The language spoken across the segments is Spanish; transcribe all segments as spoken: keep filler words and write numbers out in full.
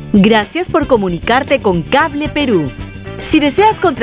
Gracias por comunicarte con Cable Perú. Si deseas contratar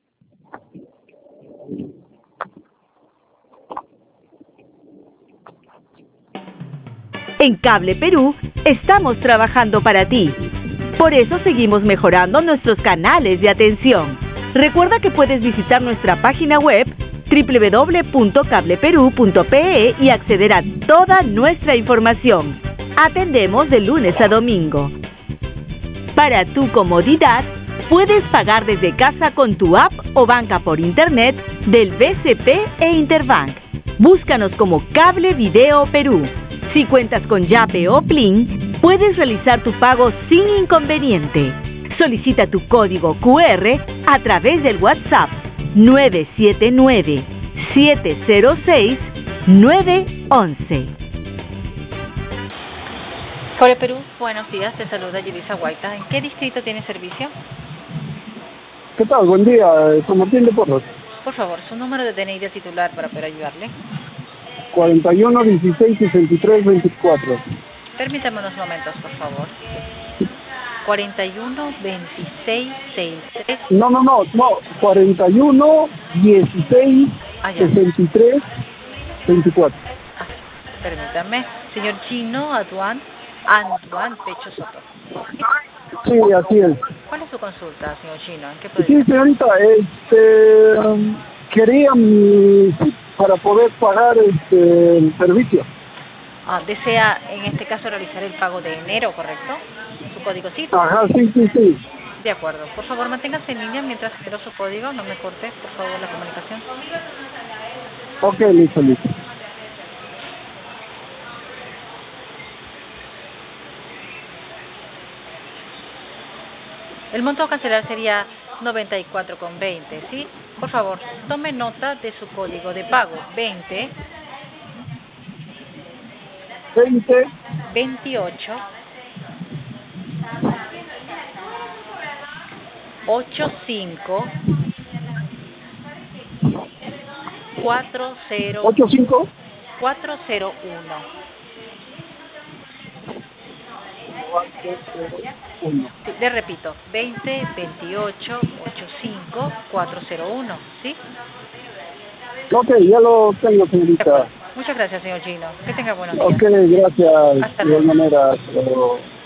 en Cable Perú, estamos trabajando para ti. Por eso seguimos mejorando nuestros canales de atención. Recuerda que puedes visitar nuestra página web doble u doble u doble u punto cable perú punto pe e y acceder a toda nuestra información. Atendemos de lunes a domingo. Para tu comodidad, puedes pagar desde casa con tu app o banca por internet del B C P e Interbank. Búscanos como Cable Video Perú. Si cuentas con Yape o Plin, puedes realizar tu pago sin inconveniente. Solicita tu código cu erre a través del WhatsApp nueve siete nueve, siete cero seis, nueve once. Cable Perú, buenos días, te saluda Yelisa Guaita. ¿En qué distrito tiene servicio? ¿Qué tal? Buen día, San Martín de Porras. Por favor, su número de D N I de titular para poder ayudarle. cuarenta y uno, dieciséis, sesenta y tres, veinticuatro. Permítame unos momentos, por favor. cuarenta y uno, veintiséis, sesenta y tres. No, no, no, no. cuarenta y uno, dieciséis, Ah, ya. sesenta y tres, veinticuatro. Ah, permítame. Señor Chino, Aduan, Anduan Pecho Soto. Sí, así es. ¿Cuál es su consulta, señor Chino? ¿En qué puede Sí, señorita, este, um, quería mi C I P para poder pagar este, el servicio. Ah, desea, en este caso, realizar el pago de enero, ¿correcto? ¿Su código C I P? Ajá, sí, sí, sí. De acuerdo. Por favor, manténgase en línea mientras espero su código. No me corte, por favor, la comunicación. Ok, listo, listo. El monto a cancelar sería noventa y cuatro con veinte, ¿sí? Por favor, tome nota de su código de pago. veinte, veinte, veintiocho, ochenta y cinco, cuarenta, ochenta y cinco. cuatrocientos uno. Sí, le repito, veinte, veintiocho, ochenta y cinco, cuatrocientos uno, ¿sí? Ok, ya lo tengo, De señorita. acuerdo. Muchas gracias, señor Gino. Que tenga buenos días. Ok, gracias. Hasta De luego. igual manera, hasta luego.